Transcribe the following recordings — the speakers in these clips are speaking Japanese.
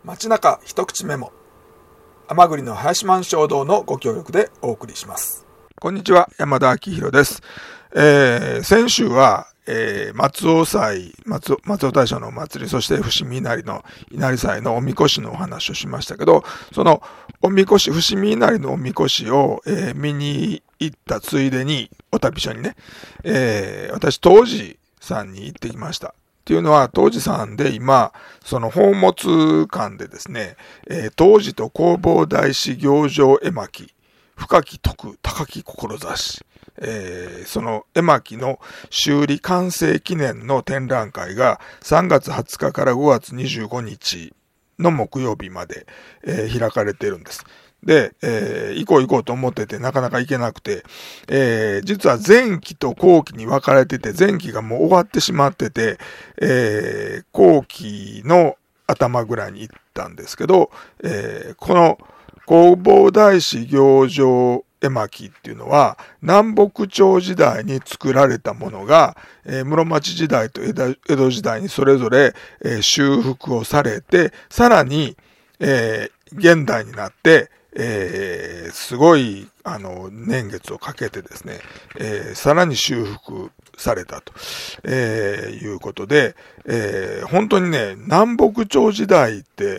街中一口メモ、甘栗の林満衝動のご協力でお送りします。こんにちは、山田明宏です。先週は、松尾大社のお祭り、そして伏見稲荷の稲荷祭のおみこしのお話をしましたけど、そのおみこし、伏見稲荷のおみこしを、見に行ったついでに、お旅所にね、私、東寺さんに行ってきました。っていうのは、東寺さんで今、その宝物館でですね、東寺と弘法大師行状絵巻、深き徳、高き志、その絵巻の修理完成記念の展覧会が3月20日から5月25日の木曜日まで、開かれているんです。で、行こうと思っててなかなか行けなくて、実は前期と後期に分かれてて、前期がもう終わってしまってて、後期の頭ぐらいに行ったんですけど、この弘法大師行状絵巻っていうのは南北朝時代に作られたものが、室町時代と江戸時代にそれぞれ、修復をされて、さらに、現代になって、すごい年月をかけてですね、さらに修復されたと、いうことで、本当にね、南北朝時代って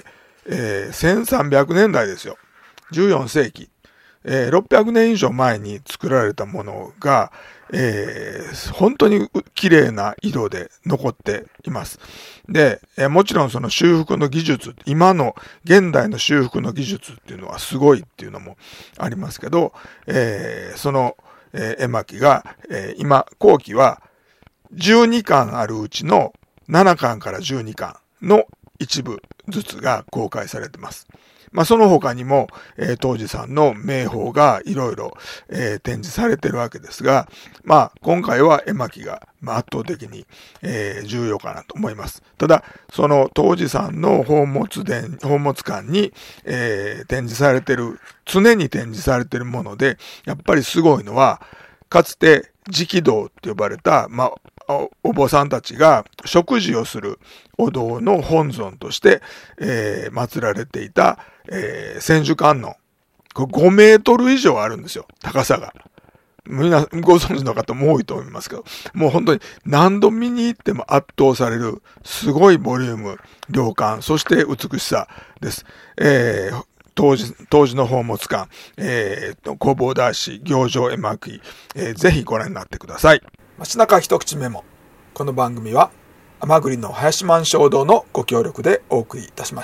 、1300年代ですよ。14世紀。600年以上前に作られたものが、本当に綺麗な色で残っています。で、もちろんその修復の技術、今の現代の修復の技術っていうのはすごいっていうのもありますけど、その、絵巻が、今、後期は12巻あるうちの7巻から12巻の一部ずつが公開されています。その他にも、当時さんの名宝がいろいろ展示されているわけですが、今回は絵巻が圧倒的に、重要かなと思います。ただ、その当時さんの宝物館に、展示されている、常に展示されているもので、やっぱりすごいのは、かつて直道って呼ばれた、お坊さんたちが食事をするお堂の本尊として、祀られていた、千手観音。これ5メートル以上あるんですよ。高さが。みんなご存知の方も多いと思いますけど、もう本当に何度見に行っても圧倒されるすごいボリューム、量感、そして美しさです。当時の宝物館、弘法大師行状絵巻、ぜひご覧になってください。街中一口メモ。この番組は甘栗の林満衝動のご協力でお送りいたしました。